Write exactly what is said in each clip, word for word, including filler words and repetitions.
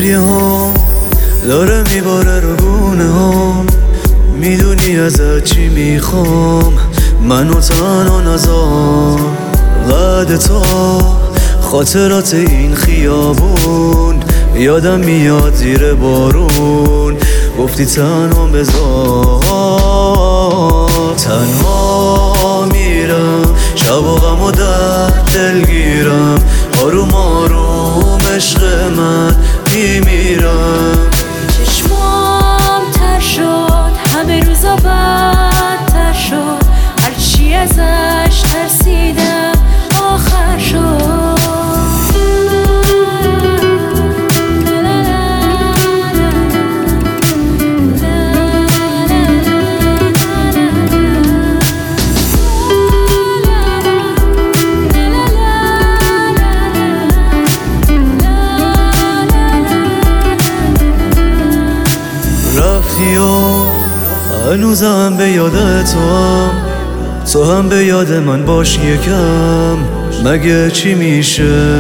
گریه هم داره میباره رو گونه هم، میدونی ازت چی میخوام، منو تنها نذار قد تو. خاطرات این خیابون یادم میاد زیر بارون، گفتی تنها بذار. تنها میرم شب و غم و درد دلگیرم، آروم آروم عشق من میمیرم. چشمام تر شد، همه روزا بدتر شد، هرچی ازش ترسیدم آخر شد. رفتی و هنوزم به یاد تو هم، تو هم به یاد من باش یکم. مگه چی میشه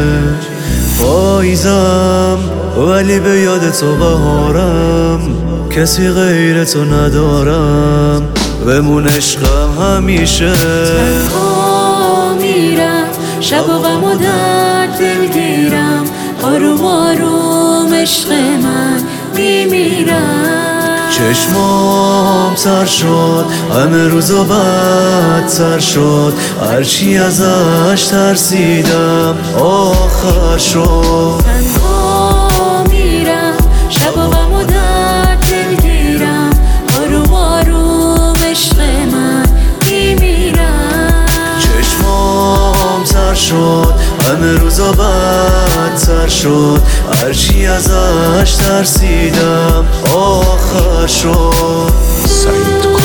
پاییزم، ولی به یاد تو بهارم. کسی غیر تو ندارم، بمون عشقم همیشه. تنها میرم شب و غم و درد دلگیرم، آروم آروم عشق من میمیرم. چشمام تر شد، همه روزا بدتر شد، هرچی ازش ترسیدم آخر شد. تنها میرم شب و غم و درد دلگیرم، آروم آروم عشق من میمیرم. چشمام تر شد، همه روزا بدتر شد، هرچی ازش ترسیدم آخر شد. سعید